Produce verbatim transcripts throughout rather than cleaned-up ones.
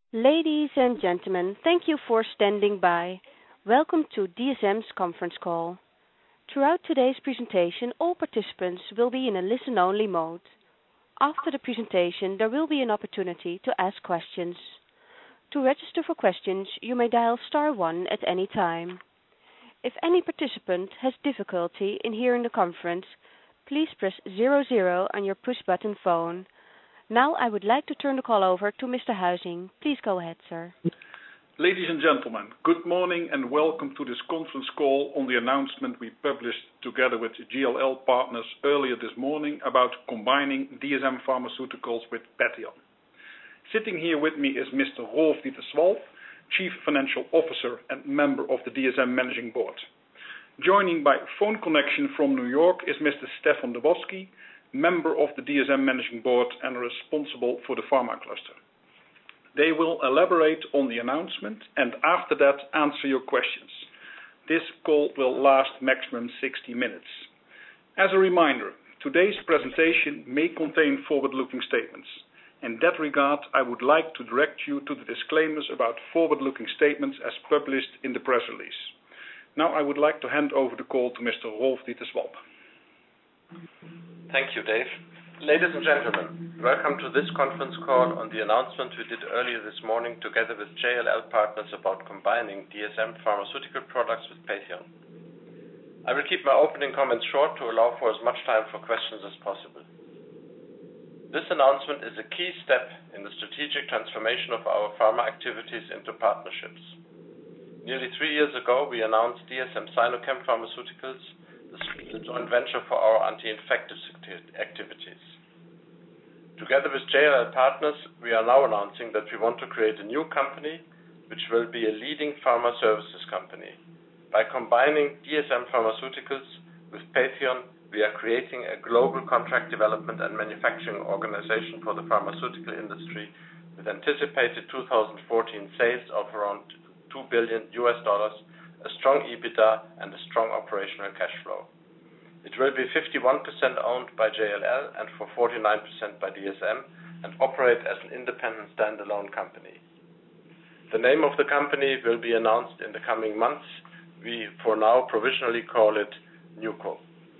Ladies and gentlemen, thank you for standing by. Welcome to D S M's conference call. Throughout today's presentation, all participants will be in a listen-only mode. After the presentation, there will be an opportunity to ask questions. To register for questions, you may dial star one at any time. If any participant has difficulty in hearing the conference, please press zero zero on your push-button phone. Now I would like to turn the call over to Mister Huizing. Please go ahead, sir. Ladies and gentlemen, good morning and welcome to this conference call on the announcement we published together with J L L Partners earlier this morning about combining D S M Pharmaceuticals with Patheon. Sitting here with me is Mister Rolf Dieter Swalp, Chief Financial Officer and member of the D S M Managing Board. Joining by phone connection from New York is Mister Stefan Dubowski, member of the D S M Managing Board and responsible for the pharma cluster. They will elaborate on the announcement and after that answer your questions. This call will last maximum sixty minutes. As a reminder, today's presentation may contain forward-looking statements. In that regard, I would like to direct you to the disclaimers about forward-looking statements as published in the press release. Now I would like to hand over the call to Mister Rolf Dieter Swalp. Thank you, Dave. Ladies and gentlemen, welcome to this conference call on the announcement we did earlier this morning together with J L L Partners about combining D S M pharmaceutical products with Patheon. I will keep my opening comments short to allow for as much time for questions as possible. This announcement is a key step in the strategic transformation of our pharma activities into partnerships. Nearly three years ago, we announced D S M Sinochem Pharmaceuticals, the joint venture for our anti-infective activities. Together with J L L Partners, we are now announcing that we want to create a new company which will be a leading pharma services company. By combining D S M Pharmaceuticals with Patheon, we are creating a global contract development and manufacturing organization for the pharmaceutical industry with anticipated two thousand fourteen sales of around two billion U S dollars, a strong EBITDA and a strong operational cash flow. It will be fifty-one percent owned by J L L and for forty-nine percent by D S M and operate as an independent standalone company. The name of the company will be announced in the coming months. We, for now, provisionally call it NewCo.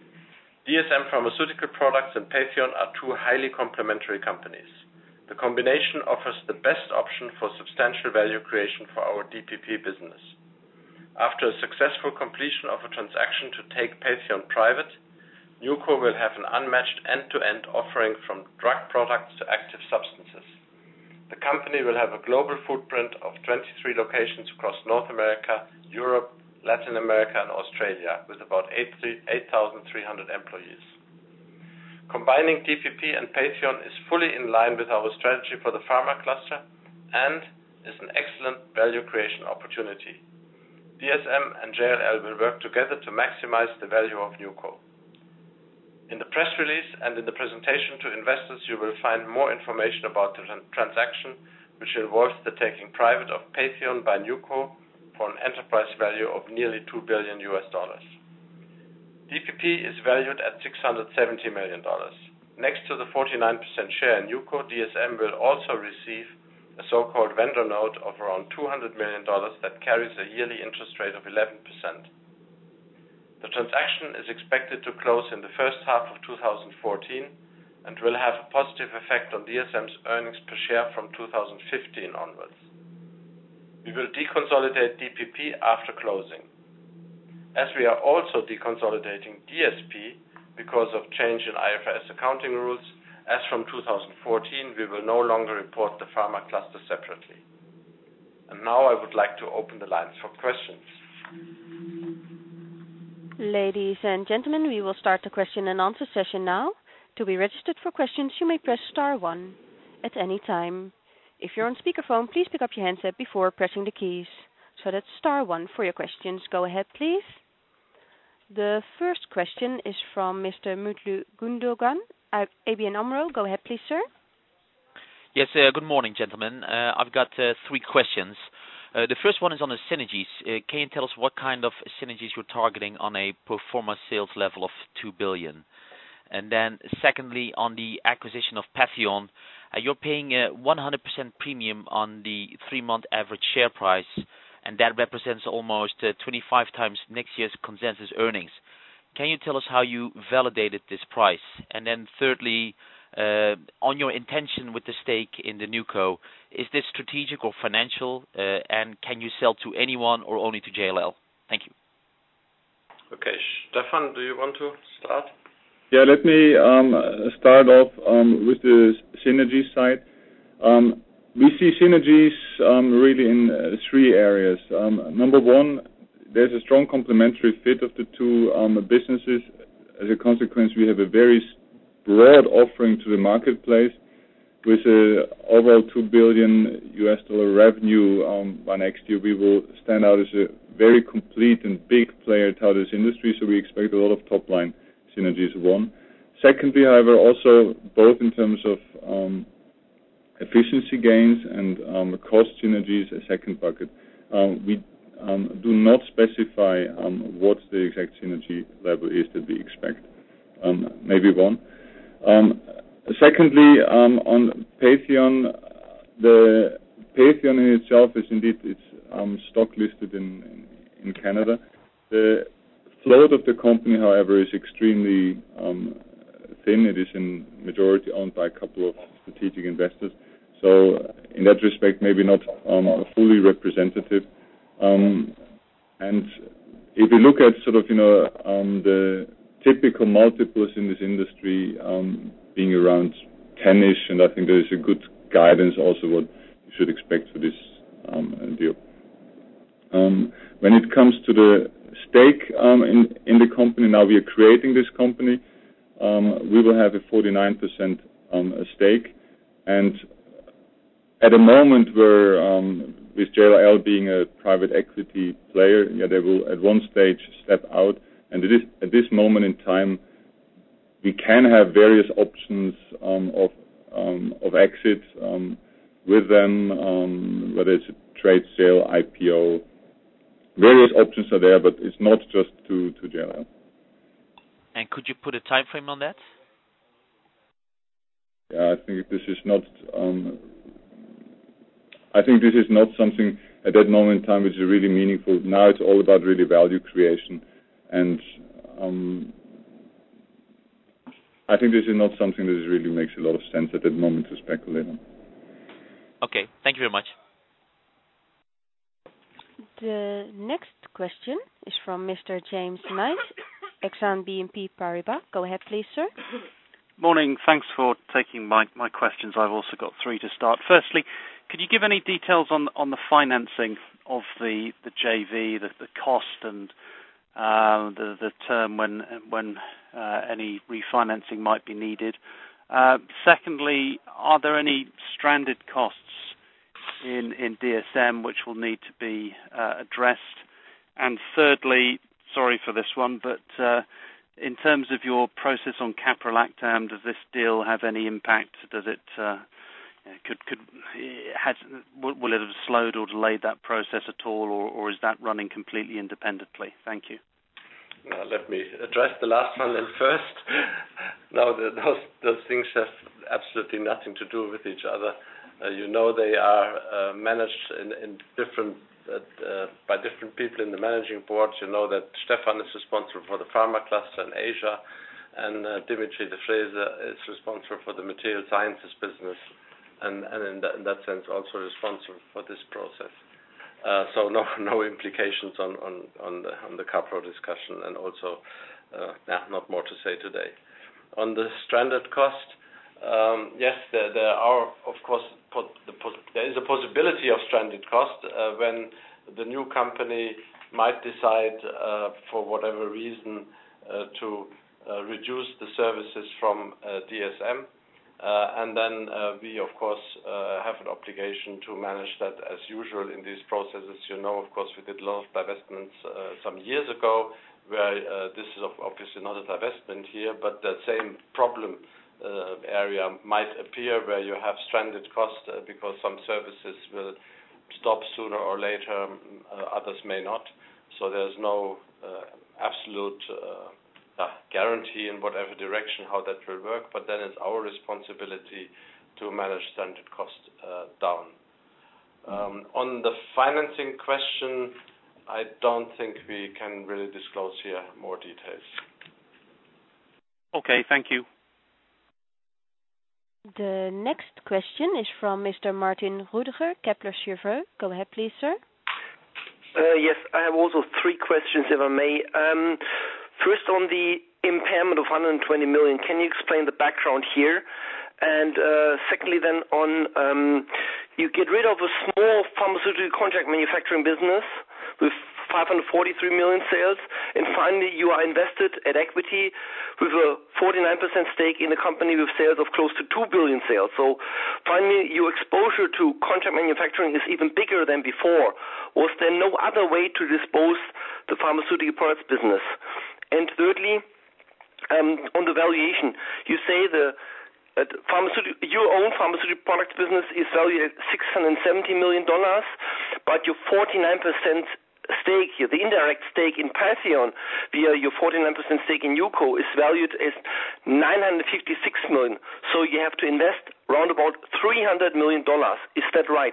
D S M Pharmaceutical Products and Patheon are two highly complementary companies. The combination offers the best option for substantial value creation for our D P P business. After a successful completion of a transaction to take Patheon private, NewCo will have an unmatched end-to-end offering from drug products to active substances. The company will have a global footprint of twenty-three locations across North America, Europe, Latin America and Australia with about eight thousand three hundred employees. Combining D P P and Patheon is fully in line with our strategy for the pharma cluster and is an excellent value creation opportunity. D S M and J L L will work together to maximize the value of NewCo. In the press release and in the presentation to investors, you will find more information about the transaction, which involves the taking private of Patheon by NewCo for an enterprise value of nearly two billion U S dollars. D P P is valued at six hundred seventy million dollars. Next to the forty-nine percent share in NewCo, D S M will also receive a so-called vendor note of around two hundred million dollars that carries a yearly interest rate of eleven percent. The transaction is expected to close in the first half of two thousand fourteen and will have a positive effect on D S M's earnings per share from two thousand fifteen onwards. We will deconsolidate D P P after closing. As we are also deconsolidating D S P because of change in I F R S accounting rules, as from two thousand fourteen, we will no longer report the pharma cluster separately. And now I would like to open the lines for questions. Ladies and gentlemen, we will start the question and answer session now. To be registered for questions, you may press star one at any time. If you're on speakerphone, please pick up your handset before pressing the keys. So that's star one for your questions. Go ahead, please. The first question is from Mister Mutlu Gundogan, A B N AMRO. Go ahead, please, sir. Yes, uh, good morning, gentlemen. Uh, I've got uh, three questions. Uh, the first one is on the synergies. Uh, can you tell us what kind of synergies you're targeting on a pro forma sales level of two billion dollars? And then secondly, on the acquisition of Patheon, Uh, you're paying a one hundred percent premium on the three-month average share price, and that represents almost uh, twenty-five times next year's consensus earnings. Can you tell us how you validated this price? And then thirdly, uh, on your intention with the stake in the new co, is this strategic or financial, uh, and can you sell to anyone or only to J L L? Thank you. Okay, Stefan, do you want to start? Yeah, let me um, start off um, with the synergy side. Um, we see synergies um, really in uh, three areas. Um, number one, there's a strong complementary fit of the two um, businesses. As a consequence, we have a very broad offering to the marketplace with a overall two billion U S dollar revenue um, by next year. We will stand out as a very complete and big player to this industry, so we expect a lot of top line synergies, one. Secondly, however, also both in terms of um, efficiency gains and um, cost synergies, a second bucket. Um, we um, do not specify um, what the exact synergy level is that we expect. Um, maybe one. Um, secondly, um, on Patheon, the Patheon in itself is indeed it's um, stock listed in, in, in Canada. The float of the company, however, is extremely um, thin. It is in majority owned by a couple of strategic investors. So in that respect, maybe not um, fully representative. Um, and if you look at sort of, you know, um, the typical multiples in this industry um, being around ten-ish, and I think there is a good guidance also what you should expect for this um, deal. Um, when it comes to the stake um, in, in the company, now we are creating this company. Um, we will have a forty-nine percent um, a stake, and at a moment where um, with J L L being a private equity player, yeah, they will at one stage step out, and it is, at this moment in time, we can have various options um, of um, of exit um, with them, um, whether it's a trade sale, I P O. Various options are there, but it's not just to, to J L L. And could you put a time frame on that? Yeah, I think this is not. Um, I think this is not something at that moment in time which is really meaningful. Now it's all about really value creation, and um, I think this is not something that really makes a lot of sense at that moment to speculate on. Okay, thank you very much. The next question is from Mister James Knight, Exane B N P Paribas. Go ahead, please, sir. Morning. Thanks for taking my, my questions. I've also got three to start. Firstly, could you give any details on on the financing of the, the J V, the, the cost and uh, the the term when when uh, any refinancing might be needed? Uh, secondly, are there any stranded costs in in D S M which will need to be uh, addressed? And thirdly, sorry for this one, but uh, in terms of your process on caprolactam, does this deal have any impact? Does it uh, could could has will it have slowed or delayed that process at all, or, or is that running completely independently? Thank you. Now, let me address the last one then first. No, the, those those things have absolutely nothing to do with each other. Uh, you know, they are uh, managed in, in different uh, uh, by different people in the managing board. You know that Stefan is responsible for the pharma cluster in Asia, and uh, Dimitri de Frese is responsible for the material sciences business, and, and in, that, in that sense also responsible for this process. Uh, so no no implications on on on the on the Capro discussion, and also uh, yeah, not more to say today. On the stranded cost, um, yes, there, there are of course po- the pos- there is a possibility of stranded cost uh, when the new company might decide uh, for whatever reason uh, to uh, reduce the services from uh, D S M. Uh, and then uh, we, of course, uh, have an obligation to manage that as usual in these processes. You know, of course, we did a lot of divestments uh, some years ago, where uh, this is obviously not a divestment here, but the same problem uh, area might appear where you have stranded costs uh, because some services will stop sooner or later, uh, others may not. So there's no uh, absolute uh, Uh, guarantee in whatever direction how that will work, but then it's our responsibility to manage standard cost uh, down. Um, on the financing question, I don't think we can really disclose here more details. Okay, thank you. The next question is from Mister Martin Rudiger, Kepler Cheuvreux. Go ahead, please, sir. Uh, yes, I have also three questions, if I may. Um, first, on the impairment of one hundred twenty million, can you explain the background here? And uh, secondly, then on um, you get rid of a small pharmaceutical contract manufacturing business with five hundred forty-three million sales, and finally you are invested at equity with a forty-nine percent stake in a company with sales of close to two billion sales. So finally your exposure to contract manufacturing is even bigger than before. Was there no other way to dispose the pharmaceutical products business? And thirdly, um, on the valuation, you say the Uh, pharmaceutical, your own pharmaceutical products business is valued at six hundred seventy million dollars, but your forty-nine percent stake here, the indirect stake in Patheon via your forty-nine percent stake in Nuco, is valued as nine hundred fifty-six million dollars. So you have to invest around about three hundred million dollars. Is that right?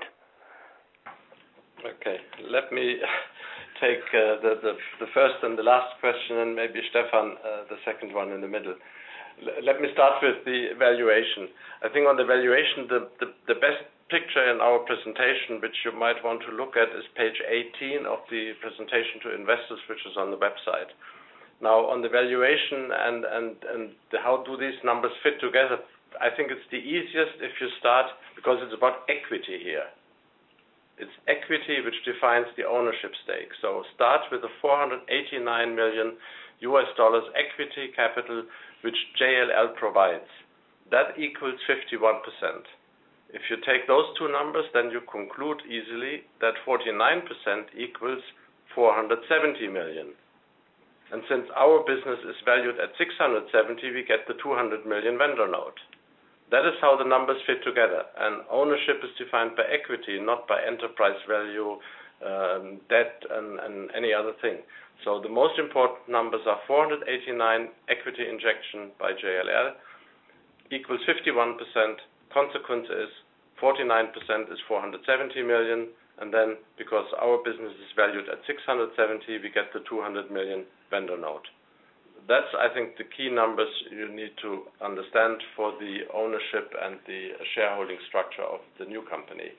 Okay, let me take uh, the, the, the first and the last question, and maybe Stefan uh, the second one in the middle. Let me start with the valuation. I think on the valuation, the, the, the best picture in our presentation, which you might want to look at, is page eighteen of the presentation to investors, which is on the website. Now, on the valuation and, and, and the, how do these numbers fit together, I think it's the easiest if you start, because it's about equity here. It's equity which defines the ownership stake. So start with the four hundred eighty-nine million U S dollars equity capital which J L L provides. That equals fifty-one percent. If you take those two numbers, then you conclude easily that forty-nine percent equals four hundred seventy million. And since our business is valued at six hundred seventy, we get the two hundred million vendor note. That is how the numbers fit together. And ownership is defined by equity, not by enterprise value, um, debt, and, and any other thing. So the most important numbers are four hundred eighty-nine equity injection by J L L equals fifty-one percent. Consequence is forty-nine percent is four hundred seventy million, and then because our business is valued at six hundred seventy, we get the two hundred million vendor note. That's, I think, the key numbers you need to understand for the ownership and the shareholding structure of the new company.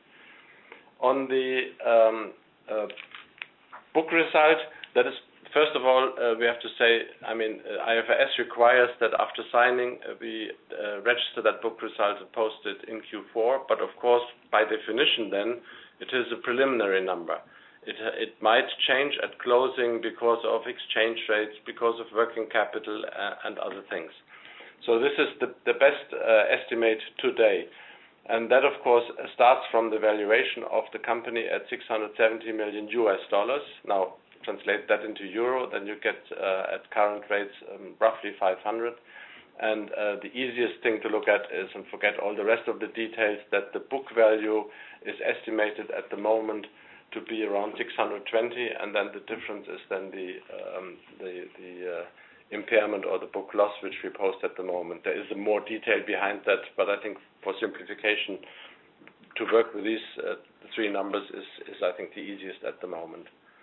On the um, uh, book result, that is, first of all, uh, we have to say, I mean, uh, I F R S requires that after signing, uh, we uh, register that book result and post it in Q four, but of course, by definition then, it is a preliminary number. It, it might change at closing because of exchange rates, because of working capital, uh, and other things. So this is the, the best uh, estimate today. And that, of course, starts from the valuation of the company at six hundred seventy million U S dollars. Now, translate that into euro, then you get, uh, at current rates, um, roughly five hundred. And uh, the easiest thing to look at is, and forget all the rest of the details, that the book value is estimated at the moment to be around six hundred twenty, and then the difference is then the um, the, the uh, impairment or the book loss which we post at the moment. There is a more detail behind that, but I think for simplification, to work with these uh, three numbers is, is I think the easiest at the moment.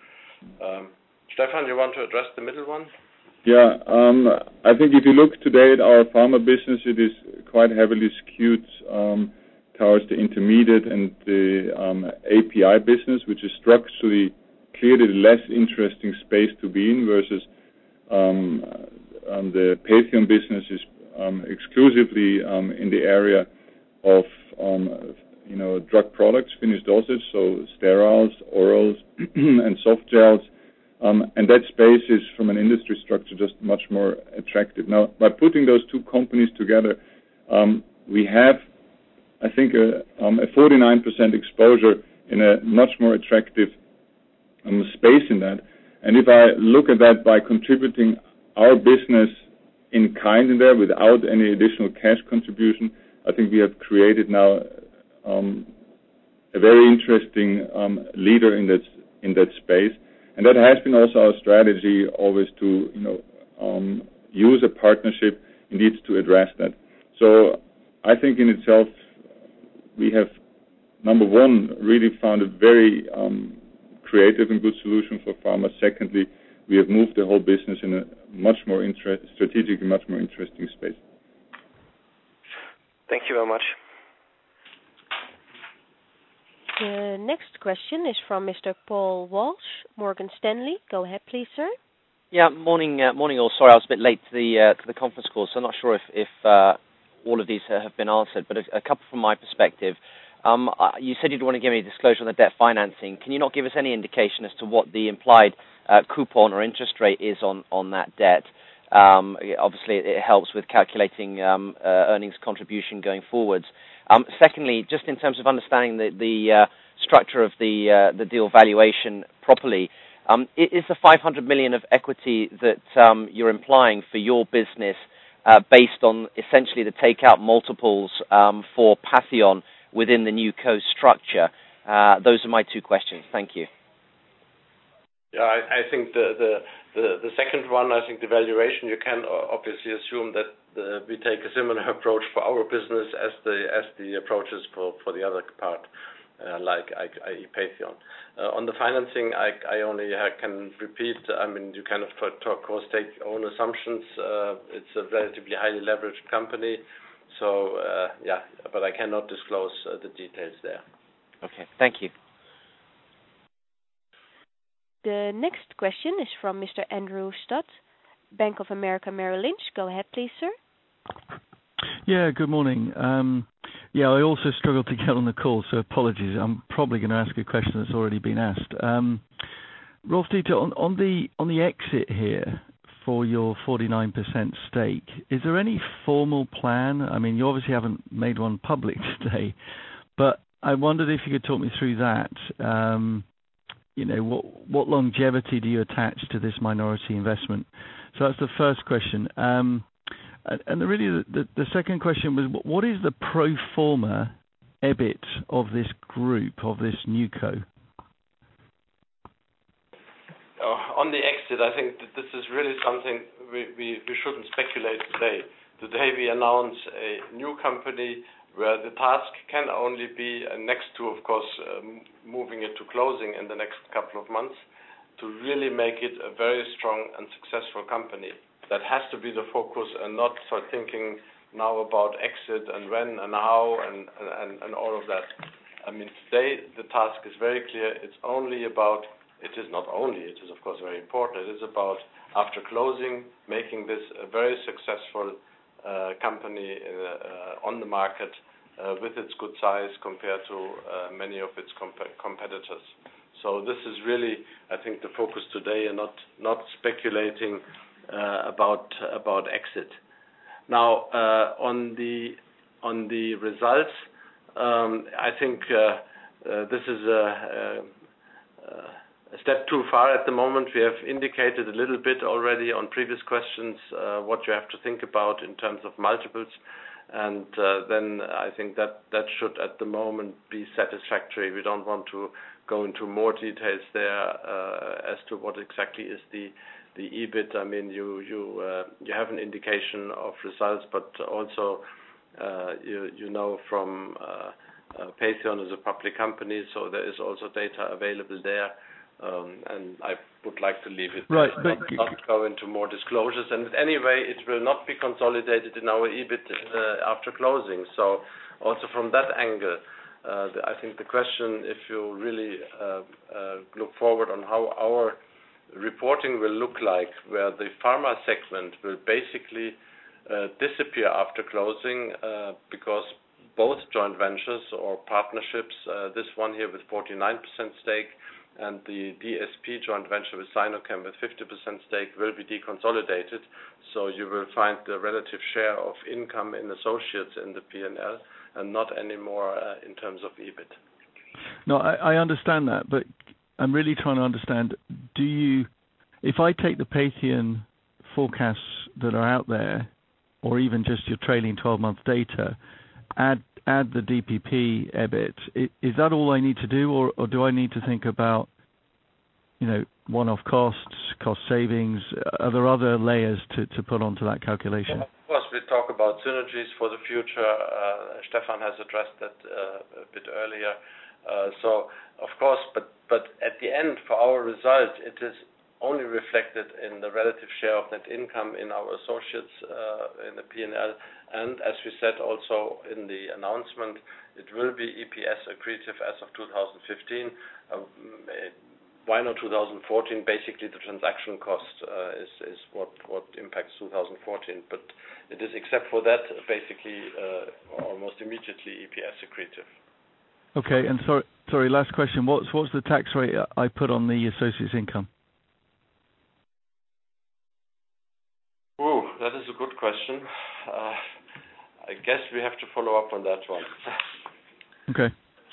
Um, Stefan, you want to address the middle one? Yeah, um, I think if you look today at our pharma business, it is quite heavily skewed um, towards the intermediate and the um, A P I business, which is structurally clearly the less interesting space to be in, versus um, um, the Patheon business is um, exclusively um, in the area of um, you know drug products, finished dosage, so steriles, orals, and soft gels. Um, and that space is, from an industry structure, just much more attractive. Now, by putting those two companies together, um, we have, I think, a, um, a forty-nine percent exposure in a much more attractive um, space in that. And if I look at that by contributing our business in kind in there without any additional cash contribution, I think we have created now um, a very interesting um, leader in that in that space. And that has been also our strategy, always to you know um, use a partnership indeed to address that. So I think in itself we have, number one, really found a very um, creative and good solution for pharma. Secondly, we have moved the whole business in a much more inter- strategic and much more interesting space. Thank you very much. The next question is from Mister Paul Walsh, Morgan Stanley. Go ahead, please, sir. Yeah, morning, uh, morning all. Sorry, I was a bit late to the uh, to the conference call, so I'm not sure if, if uh, all of these have been answered, but a, a couple from my perspective. Um, uh, you said you didn't want to give any disclosure on the debt financing. Can you not give us any indication as to what the implied uh, coupon or interest rate is on, on that debt? Um, obviously, it helps with calculating um, uh, earnings contribution going forwards. Um, secondly, just in terms of understanding the, the uh, structure of the uh, the deal valuation properly, um, is the five hundred million of equity that um, you're implying for your business uh, based on essentially the takeout multiples um, for Patheon within the new co structure? Uh, those are my two questions. Thank you. Yeah, I, I think the, the the the second one, I think the valuation, you can obviously assume that the, we take a similar approach for our business as the as the approaches for, for the other part, uh, like that is. Patheon. Uh, on the financing, I, I only can repeat. I mean, you can of course take own assumptions. Uh, it's a relatively highly leveraged company, so uh, yeah, but I cannot disclose uh, the details there. Okay, thank you. The next question is from Mister Andrew Stott, Bank of America Merrill Lynch. Go ahead, please, sir. Yeah, good morning. Um, yeah, I also struggled to get on the call, so apologies. I'm probably going to ask a question that's already been asked. Um, Rolf Dieter, on, on the on the exit here for your forty-nine percent stake, is there any formal plan? I mean, you obviously haven't made one public today, but I wondered if you could talk me through that. Um, You know, what what longevity do you attach to this minority investment? So that's the first question. Um, and, and the, really, the, the second question was, what is the pro forma EBIT of this group, of this new co? Uh, on the exit, I think that this is really something we, we, we shouldn't speculate today. Today we announce a new company where the task can only be, uh, next to, of course, um, moving it to closing in the next couple of months, to really make it a very strong and successful company. That has to be the focus, and not start thinking now about exit and when and how and, and, and all of that. I mean, today the task is very clear. It's only about, it is not only, it is of course very important, it is about, after closing, making this a very successful Uh, company uh, on the market uh, with its good size compared to uh, many of its comp- competitors. So this is really, I think, the focus today, and not not speculating uh, about about exit. Now uh, on the on the results, um, I think uh, uh, this is a, a, a step too far at the moment. We have indicated a little bit already on previous questions uh, what you have to think about in terms of multiples, and uh, then I think that that should at the moment be satisfactory. We don't want to go into more details there uh, as to what exactly is the the EBIT. I mean, you you uh, you have an indication of results, but also uh, you you know from uh, uh, Patheon is a public company, so there is also data available there. Um, and I would like to leave it right, there, but not, not go into more disclosures. And anyway, it will not be consolidated in our EBIT uh, after closing. So also from that angle, uh, the, I think the question, if you really uh, uh, look forward on how our reporting will look like, where the pharma segment will basically uh, disappear after closing uh, because both joint ventures or partnerships, uh, this one here with forty-nine percent stake, and the D S P joint venture with Sinochem with fifty percent stake will be deconsolidated. So you will find the relative share of income in associates in the P and L, and not anymore uh, in terms of EBIT. No, I, I understand that, but I'm really trying to understand, do you, if I take the Patheon forecasts that are out there, or even just your trailing twelve-month data, add add the D P P EBIT, is that all I need to do, or, or do I need to think about, you know, one-off costs, cost savings? Are there other layers to, to put onto that calculation? Of course, we talk about synergies for the future. Uh, Stefan has addressed that uh, a bit earlier. Uh, so, of course, but, but at the end, for our results, it is only reflected in the relative share of net income in our associates uh, in the P and L. And as we said also in the announcement, it will be E P S accretive as of two thousand fifteen. Uh, why not two thousand fourteen? Basically, the transaction cost uh, is, is what, what impacts two thousand fourteen. But it is, except for that, basically uh, almost immediately E P S accretive. Okay, and sorry, sorry. Last question. What's what's the tax rate I put on the associates' income? Ooh, that is a good question. Uh, I guess we have to follow up on that one. Okay.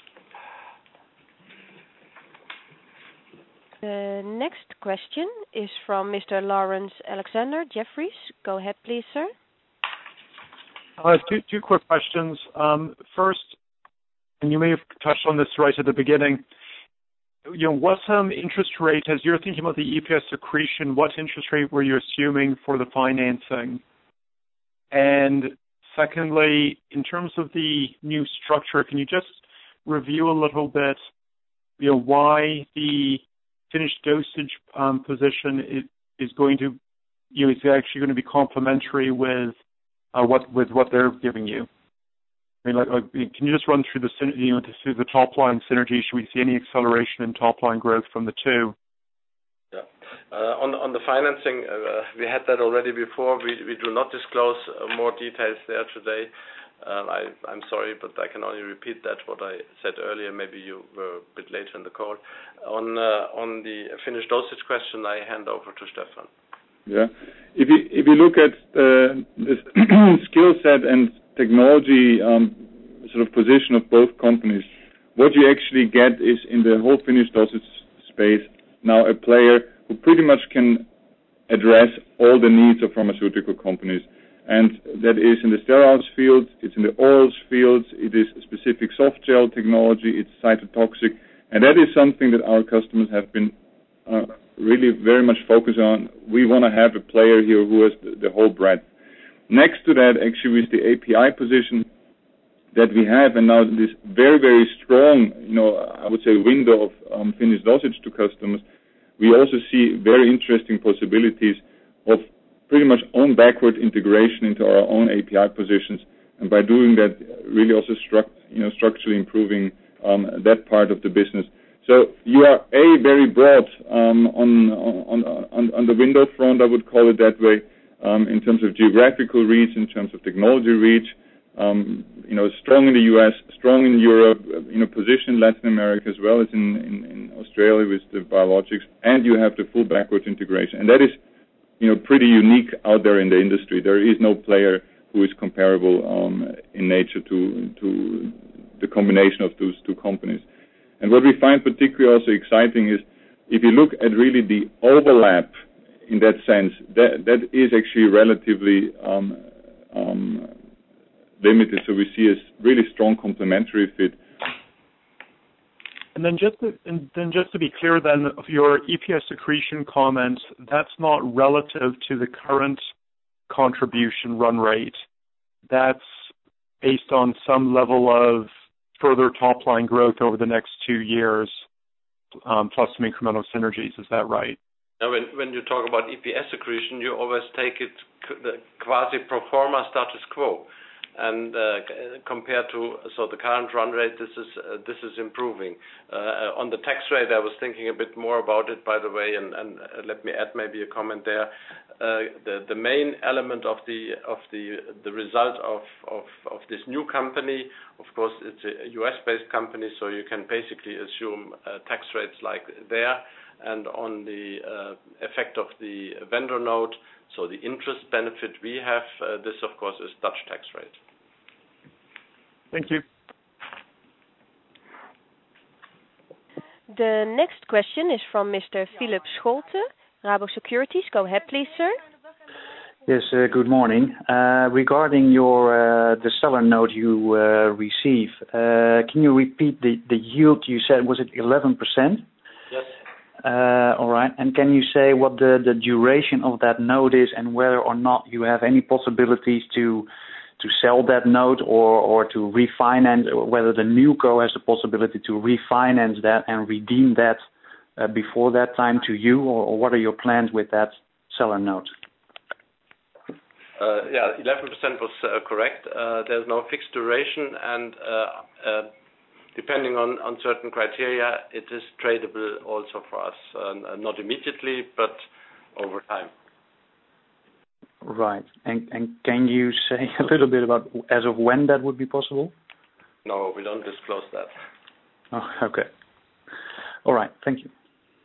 The next question is from Mister Lawrence Alexander, Jefferies. Go ahead, please, sir. Uh, two, two quick questions. Um, first, and you may have touched on this right at the beginning, you know, what um, interest rate, as you're thinking about the E P S accretion, what interest rate were you assuming for the financing? And secondly, in terms of the new structure, can you just review a little bit, you know, why the finished dosage um, position is, is going to, you know, is actually going to be complementary with uh, what with what they're giving you? I mean, like, like, can you just run through the, you know, through the top line synergy? Should we see any acceleration in top line growth from the two? Yeah. Uh, on on the financing, uh, we had that already before. We we do not disclose uh, more details there today. Uh, I I'm sorry, but I can only repeat that what I said earlier. Maybe you were a bit later in the call. On uh, on the finished dosage question, I hand over to Stefan. Yeah. If you if you look at uh, the skill set and technology um, sort of position of both companies, what you actually get is in the whole finished dosage space now a player who pretty much can address all the needs of pharmaceutical companies. And that is in the steriles field, it's in the orals field, it is specific soft gel technology, it's cytotoxic, and that is something that our customers have been uh, really very much focused on. We want to have a player here who has the, the whole breadth. Next to that, actually, with the A P I position that we have, and now this very, very strong, you know, I would say window of um, finished dosage to customers, we also see very interesting possibilities of pretty much own backward integration into our own A P I positions, and by doing that, really also struct, you know, structurally improving um, that part of the business. So you are a very broad um, on, on on on the window front, I would call it that way. Um, in terms of geographical reach, in terms of technology reach, um, you know, strong in the U S, strong in Europe, you know, position in Latin America as well as in, in, in Australia with the biologics, and you have the full backward integration. And that is, you know, pretty unique out there in the industry. There is no player who is comparable um, in nature to to the combination of those two companies. And what we find particularly also exciting is if you look at really the overlap in that sense, that that is actually relatively um, um, limited. So we see a really strong complementary fit. And then just to, and then just to be clear, then of your E P S accretion comments, that's not relative to the current contribution run rate. That's based on some level of further top line growth over the next two years, um, plus some incremental synergies. Is that right? Now, when, when you talk about E P S accretion, you always take it the quasi pro forma status quo, and uh, compared to so the current run rate, this is uh, this is improving. Uh, on the tax rate, I was thinking a bit more about it, by the way, and, and uh, let me add maybe a comment there. Uh, the the main element of the of the the result of, of of this new company, of course, it's a U S-based company, so you can basically assume uh, tax rates like there. And on the uh, effect of the vendor note, so the interest benefit we have, uh, this of course is Dutch tax rate. Thank you. The next question is from Mister Philip Scholte, Rabo Securities. Go ahead, please, sir. Yes, uh, good morning. Uh, regarding your uh, the seller note you uh, receive, uh, can you repeat the, the yield you said? Was it eleven percent? Yes. Uh, all right. And can you say what the, the duration of that note is and whether or not you have any possibilities to to sell that note or, or to refinance, or whether the new co has the possibility to refinance that and redeem that uh, before that time to you, or, or what are your plans with that seller note? Uh, yeah, eleven percent was uh, correct. Uh, there's no fixed duration, and uh, uh, depending on, on certain criteria, it is tradable also for us. Uh, not immediately, but over time. Right. And, and can you say a little bit about as of when that would be possible? No, we don't disclose that. Oh, okay. All right. Thank you.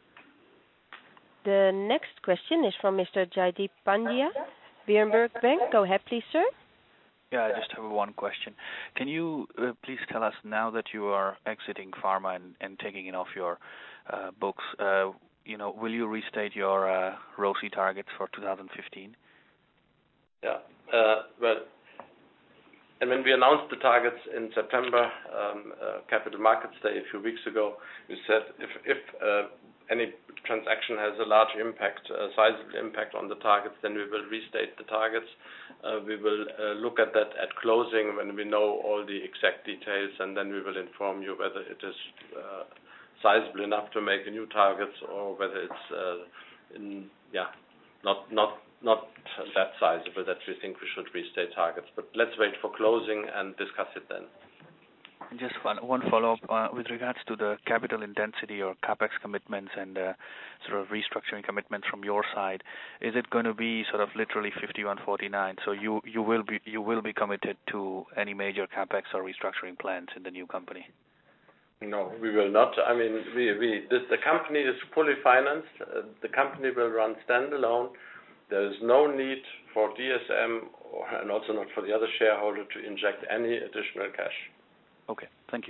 The next question is from Mister Jaideep Pandya, Berenberg Bank. Go ahead, please, sir. Yeah, I just have one question. Can you uh, please tell us, now that you are exiting pharma and, and taking it off your uh, books, uh, you know, will you restate your uh, R O C E targets for two thousand fifteen? Yeah. Uh, well, and when we announced the targets in September, um, uh, Capital Markets Day a few weeks ago, we said if, if uh, any transaction has a large impact, a sizable impact on the targets, then we will restate the targets. Uh, we will uh, look at that at closing when we know all the exact details, and then we will inform you whether it is uh, sizable enough to make a new targets or whether it's uh, in, yeah, not not not that sizable that we think we should restate targets. But let's wait for closing and discuss it then. Just one, one follow-up uh, with regards to the capital intensity or CapEx commitments and uh, sort of restructuring commitments from your side. Is it going to be sort of literally fifty-one forty-nine? So you, you will be you will be committed to any major CapEx or restructuring plans in the new company? No, we will not. I mean, we, we this, the company is fully financed. Uh, the company will run standalone. There is no need for D S M or, and also not for the other shareholder to inject any additional cash. Okay, thank you.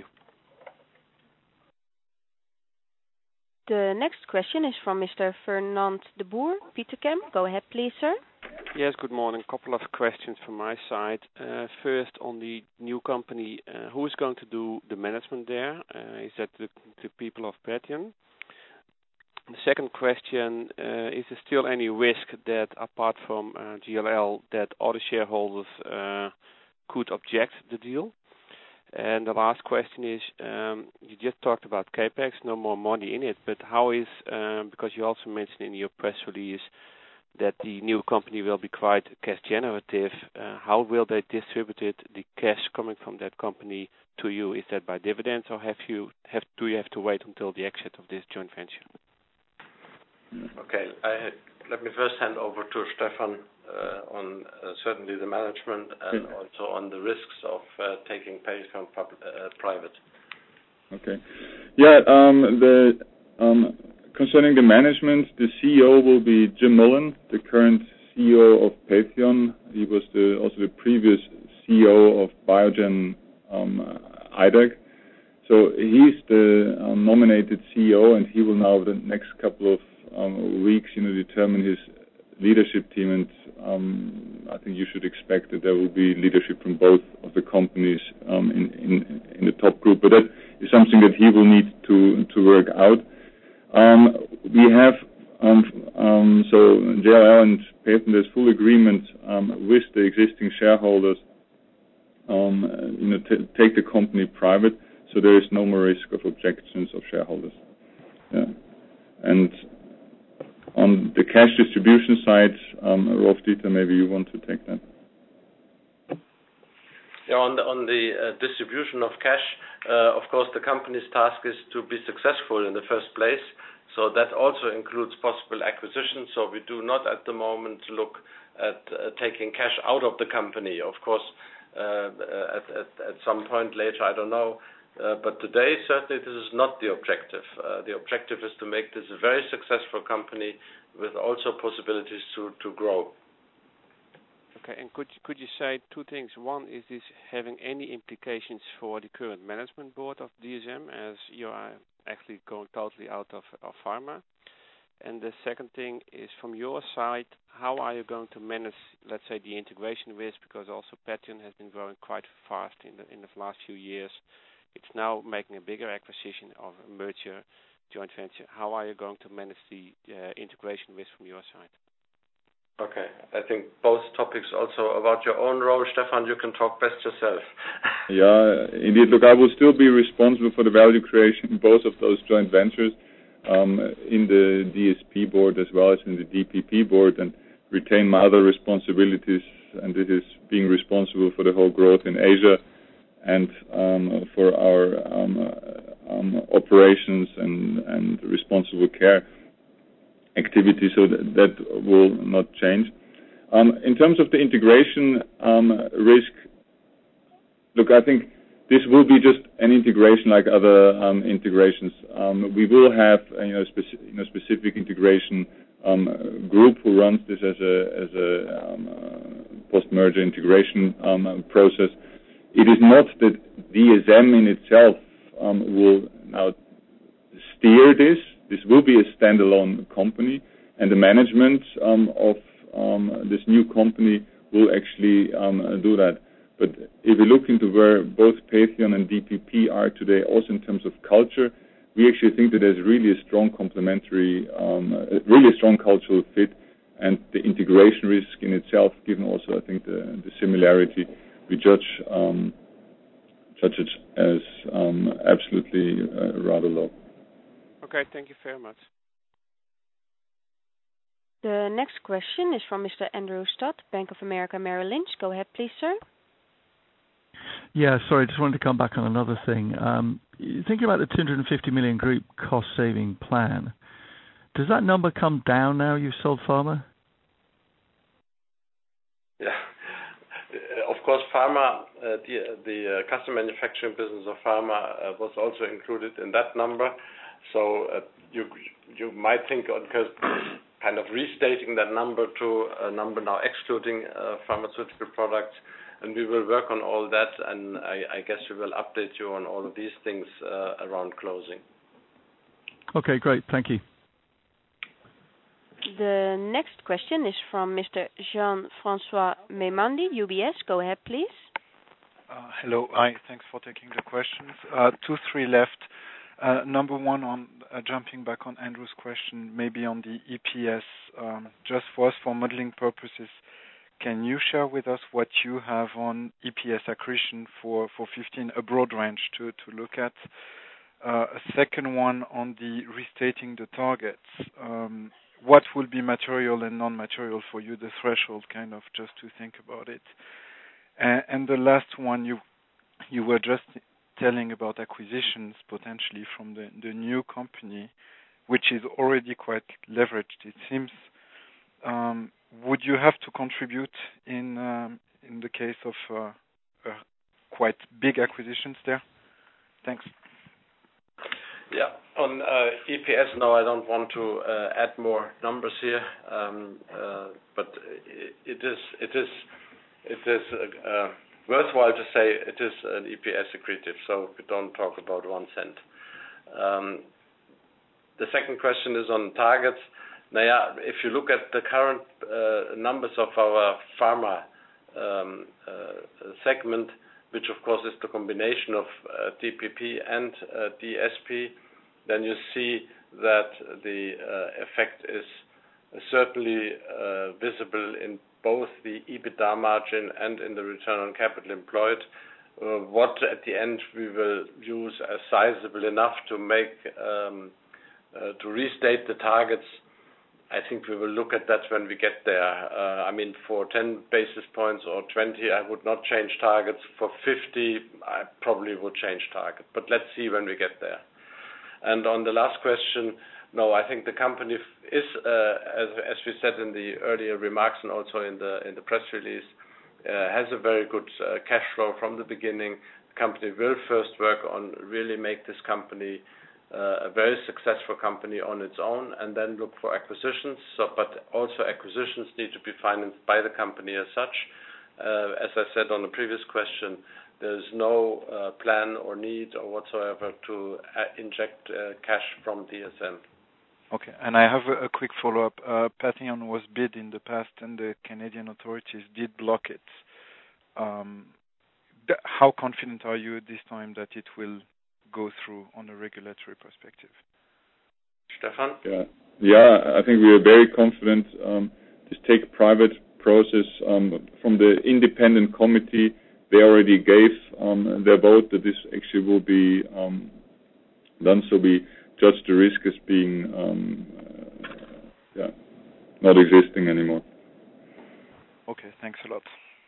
The next question is from Mister Fernand de Boer, Petercam. Go ahead, please, sir. Yes, good morning. A couple of questions from my side. Uh, first, on the new company, uh, who is going to do the management there? Uh, is that the, the people of Patian? The second question, uh, is there still any risk that, apart from uh, G L L, that other shareholders uh, could object the deal? And the last question is, um, you just talked about CapEx, no more money in it, but how is, um, because you also mentioned in your press release that the new company will be quite cash generative, uh, how will they distribute it, the cash coming from that company to you? Is that by dividends, or have you have do you have to wait until the exit of this joint venture? Okay, I, let me first hand over to Stefan uh, on uh, certainly the management and okay. also on the risks of uh, taking Patian pub- uh, private. Okay. Yeah, um, the um, concerning the management, the C E O will be Jim Mullen, the current C E O of Patheon. He was the, also the previous C E O of Biogen um, I D A C. So he's the um, nominated C E O, and he will now, the next couple of um, weeks, you know, determine his leadership team. And um, I think you should expect that there will be leadership from both of the companies um, in, in in the top group. But that is something that he will need to to work out. Um, we have um, um, so J L L and Patheon, there's full agreement um, with the existing shareholders. Um, you know, t- take the company private. So there is no more risk of objections of shareholders. Yeah. And on the cash distribution side, um, Rolf Dieter, maybe you want to take that. Yeah, on the on the uh, distribution of cash, uh, of course, the company's task is to be successful in the first place. So that also includes possible acquisitions. So we do not at the moment look at uh, taking cash out of the company. Of course, uh, at, at at some point later, I don't know. Uh, but today, certainly, this is not the objective. Uh, the objective is to make this a very successful company with also possibilities to, to grow. Okay, and could could you say two things? One, is this having any implications for the current management board of D S M, as you are actually going totally out of, of pharma? And the second thing is, from your side, how are you going to manage, let's say, the integration risk? Because also Patheon has been growing quite fast in the in the last few years. It's now making a bigger acquisition of a merger joint venture. How are you going to manage the uh, integration risk from your side? Okay, I think both topics also about your own role. Stefan, you can talk best yourself. Yeah, indeed. Look, I will still be responsible for the value creation in both of those joint ventures, um, in the D S P board as well as in the D P P board, and retain my other responsibilities, and this is being responsible for the whole growth in Asia and um, for our um, uh, um, operations and, and responsible care activity, so that, that will not change. Um, in terms of the integration um, risk, look, I think this will be just an integration like other um, integrations. Um, we will have uh, you know, speci- you know, specific integration um, group who runs this as a as a um, uh, post-merger integration um, process. It is not that D S M in itself um, will now steer this. This will be a standalone company, and the management um, of um, this new company will actually um, do that. But if we look into where both Patheon and D P P are today, also in terms of culture, we actually think that there's really a strong complementary, um, a really strong cultural fit, and the integration risk in itself, given also I think the, the similarity, we judge um, judge it as um, absolutely uh, rather low. Okay, thank you very much. The next question is from Mister Andrew Stott, Bank of America Merrill Lynch. Go ahead, please, sir. Yeah, sorry, just wanted to come back on another thing. Um, thinking about the two hundred fifty million group cost-saving plan, does that number come down now you've sold pharma? Yeah. Of course, pharma, uh, the, the uh, custom manufacturing business of pharma uh, was also included in that number. So uh, you you might think, because kind of restating that number to a number now excluding uh, pharmaceutical products, and we will work on all that, and I, I guess we will update you on all of these things uh, around closing. Okay, great. Thank you. The next question is from Mister Jean-François Memandi, U B S. Go ahead, please. Uh, hello. Hi. Thanks for taking the questions. Uh, two, three left. Uh, number one, on uh, jumping back on Andrew's question, maybe on the E P S, um, just for us, for modeling purposes, can you share with us what you have on E P S accretion for, for fifteen, a broad range to, to look at? Uh, a second one on the restating the targets. Um, what will be material and non-material for you, the threshold, kind of, just to think about it. And, and the last one, you you were just telling about acquisitions potentially from the, the new company, which is already quite leveraged, it seems. Um, would you have to contribute in um, in the case of uh, uh, quite big acquisitions there? Thanks. Yeah, on uh, E P S, no, I don't want to uh, add more numbers here, um, uh, but it is it is it is uh, worthwhile to say it is an E P S accretive, so we don't talk about one cent. Um, the second question is on targets. Now, yeah, if you look at the current uh, numbers of our pharma um, uh, segment, which of course is the combination of uh, D P P and uh, D S P, then you see that the uh, effect is uh, certainly uh, visible in both the EBITDA margin and in the return on capital employed. Uh, what at the end we will use as sizable enough to make um, uh, to restate the targets, I think we will look at that when we get there. Uh, I mean, for ten basis points or twenty, I would not change targets. For fifty, I probably would change target. But let's see when we get there. And on the last question, no, I think the company is, uh, as, as we said in the earlier remarks and also in the in the press release, uh, has a very good uh, cash flow from the beginning. The company will first work on really make this company Uh, a very successful company on its own, and then look for acquisitions. So, but also acquisitions need to be financed by the company as such. Uh, as I said on the previous question, there's no uh, plan or need or whatsoever to uh, inject uh, cash from D S M. Okay, and I have a, a quick follow-up. Uh, Patheon was bid in the past, and the Canadian authorities did block it. Um, th- how confident are you this time that it will go through on a regulatory perspective? Stefan? Yeah. Yeah, I think we are very confident. Um, this take private process um, from the independent committee, they already gave um, their vote that this actually will be um, done. So we judge the risk as being um, uh, yeah, not existing anymore. Okay, thanks a lot.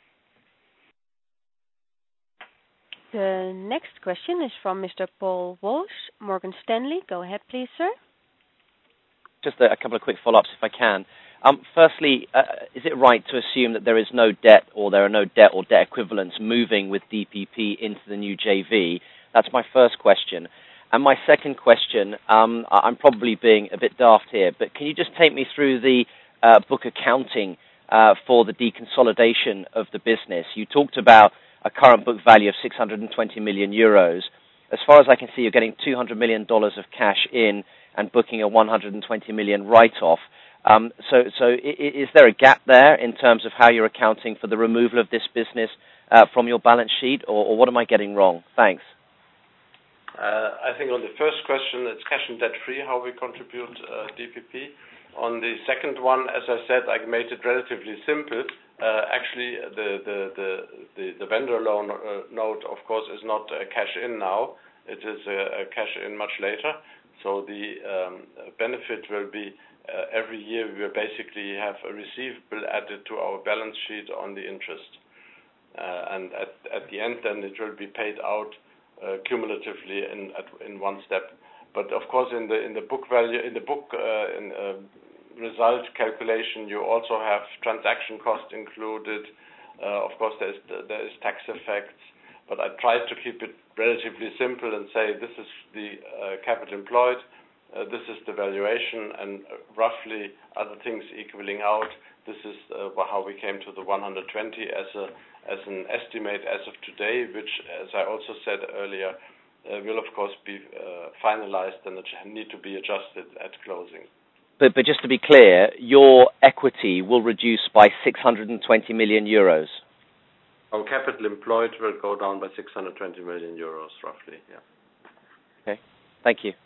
The next question is from Mister Paul Walsh, Morgan Stanley. Go ahead, please, sir. Just a, a couple of quick follow-ups, if I can. Um, firstly, uh, is it right to assume that there is no debt or there are no debt or debt equivalents moving with D P P into the new J V? That's my first question. And my second question, um, I'm probably being a bit daft here, but can you just take me through the uh, book accounting uh, for the deconsolidation of the business? You talked about a current book value of six hundred twenty million euros. As far as I can see, you're getting two hundred million dollars of cash in and booking a one hundred twenty million dollars write-off. Um, so, so is there a gap there in terms of how you're accounting for the removal of this business uh, from your balance sheet, or, or what am I getting wrong? Thanks. Uh, I think on the first question, it's cash and debt-free, how we contribute uh, D P P. On the second one, as I said, I made it relatively simple. Uh, actually, the, the, the, the, the vendor loan uh, note, of course, is not a cash in now. It is a, a cash in much later. So the um, benefit will be uh, every year we will basically have a receivable added to our balance sheet on the interest. Uh, and at, at the end, then it will be paid out uh, cumulatively in at, in one step. But of course, in the in the book value, in the book uh, in, uh, result calculation, you also have transaction costs included. Uh, of course, there is there is tax effects. But I tried to keep it relatively simple and say this is the uh, capital employed, uh, this is the valuation, and uh, roughly other things equaling out. This is uh, how we came to the one hundred twenty as a as an estimate as of today, which, as I also said earlier, uh, will of course be uh, finalized and it need to be adjusted at closing. But, but just to be clear, your equity will reduce by six hundred twenty million euros. Our capital employed will go down by six hundred twenty million euros, roughly. Yeah. Okay. Thank you.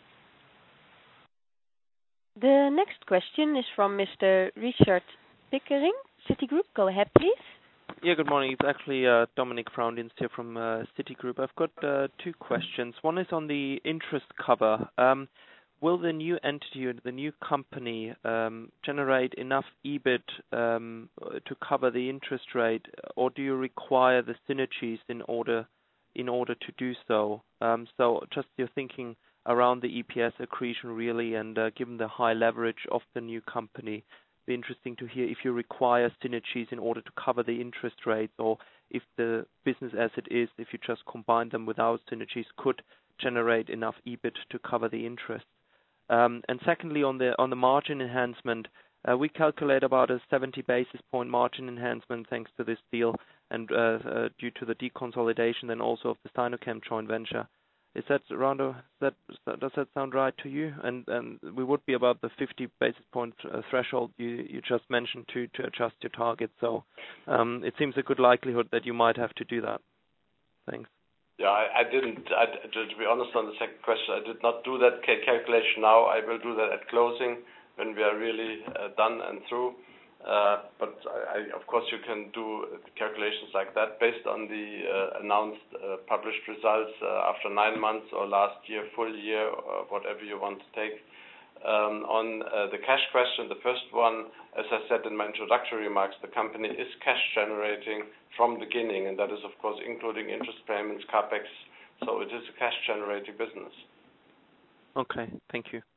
The next question is from Mister Richard Pickering, Citigroup. Go ahead, please. Yeah, good morning. It's actually uh, Dominic Frauendins here from uh, Citigroup. I've got uh, two questions. One is on the interest cover. Um, will the new entity, the new company, um, generate enough E B I T um, to cover the interest rate, or do you require the synergies in order in order to do so? Um, so just your thinking around the E P S accretion, really, and uh, given the high leverage of the new company, be interesting to hear if you require synergies in order to cover the interest rates, or if the business as it is, if you just combine them without synergies, could generate enough E B I T to cover the interest. Um, and secondly, on the on the margin enhancement, uh, we calculate about a seventy basis point margin enhancement thanks to this deal, and uh, uh, due to the deconsolidation, then also of the Sinochem joint venture. Is that around a, that does that sound right to you? And and we would be about the fifty basis point uh, threshold you you just mentioned to to adjust your target. So um, it seems a good likelihood that you might have to do that. Thanks. Yeah, I, I didn't. I, to be honest, on the second question, I did not do that ca- calculation now. I will do that at closing when we are really uh, done and through. Uh, but I, I, of course, you can do calculations like that based on the uh, announced uh, published results uh, after nine months or last year, full year, or whatever you want to take. Um, on uh, the cash question, the first one, as I said in my introductory remarks, the company is cash generating from the beginning, and that is, of course, including interest payments, capex. So it is a cash generating business. Okay, thank you.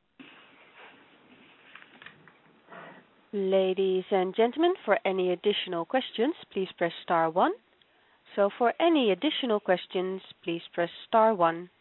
Ladies and gentlemen, for any additional questions, please press star one. So for any additional questions, please press star one.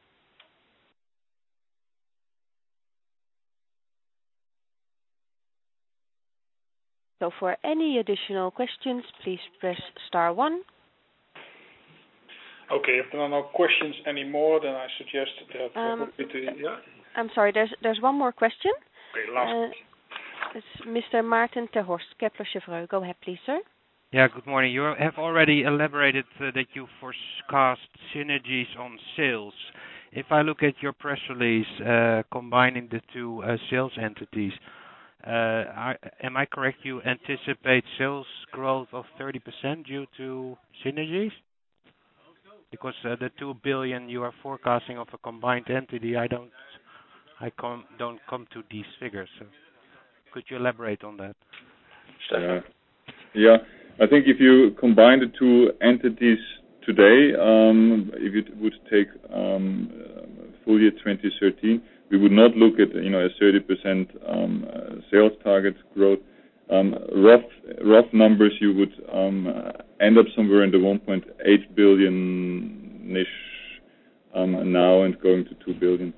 So for any additional questions, please press star one. Okay, if there are no questions anymore, then I suggest that Um, probably to, yeah. I'm sorry, there's there's one more question. Okay, last Uh, it's Mister Maarten ter Horst, Kepler Cheuvreux. Go ahead, please, sir. Yeah, good morning. You have already elaborated uh, that you forecast synergies on sales. if I look at your press release uh, combining the two uh, sales entities, uh, I, am I correct? You anticipate sales growth of thirty percent due to synergies? Because uh, the two billion you are forecasting of a combined entity, I don't, I com- don't come to these figures. So could you elaborate on that? Uh, yeah, I think if you combine the two entities today, um, if it would take um, full year twenty thirteen, we would not look at you know a thirty percent um, uh, sales target growth. Um, rough rough numbers, you would um, uh, end up somewhere in the one point eight billion-ish um, now and going to two billion.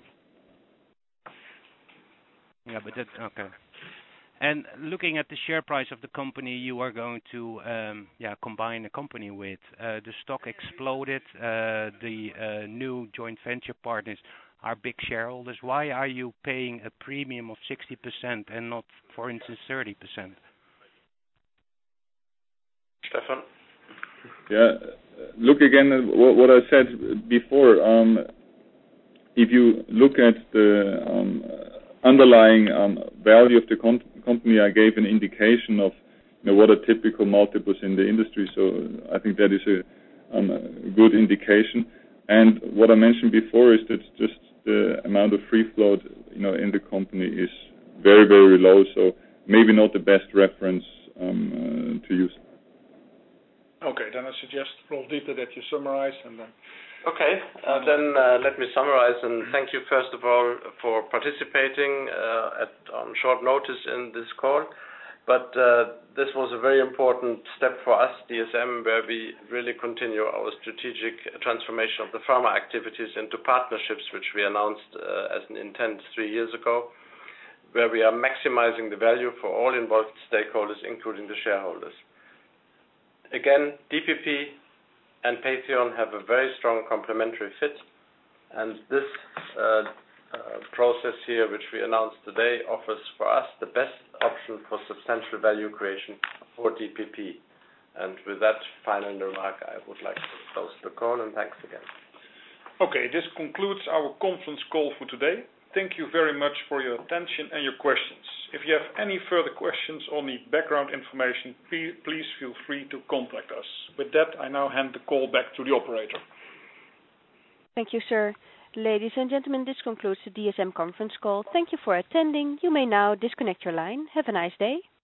Yeah, but that, okay. And looking at the share price of the company you are going to um, yeah combine the company with, uh, the stock exploded. Uh, the uh, new joint venture partners are big shareholders. Why are you paying a premium of sixty percent and not, for instance, thirty percent? Stefan? Yeah, look again at what, what I said before. Um, if you look at the um, underlying um, value of the com- company, I gave an indication of you know, what are typical multiples in the industry. So I think that is a, um, a good indication. And what I mentioned before is that just the amount of free float, you know, in the company is very, very low. So maybe not the best reference um, uh, to use. Okay, then I suggest, Rolf Dieter, that you summarize and then. Okay, uh, then uh, let me summarize and thank you first of all for participating uh, at on short notice in this call. But uh, this was a very important step for us, D S M, where we really continue our strategic transformation of the pharma activities into partnerships, which we announced uh, as an intent three years ago, where we are maximizing the value for all involved stakeholders, including the shareholders. Again, D P P and Patheon have a very strong complementary fit, and this uh, uh, process here, which we announced today, offers for us the best option for substantial value creation for D P P. And with that final remark, I would like to close the call, and thanks again. Okay, this concludes our conference call for today. Thank you very much for your attention and your questions. If you have any further questions or need background information, please feel free to contact us. With that, I now hand the call back to the operator. Thank you, sir. Ladies and gentlemen, this concludes the D S M conference call. Thank you for attending. You may now disconnect your line. Have a nice day.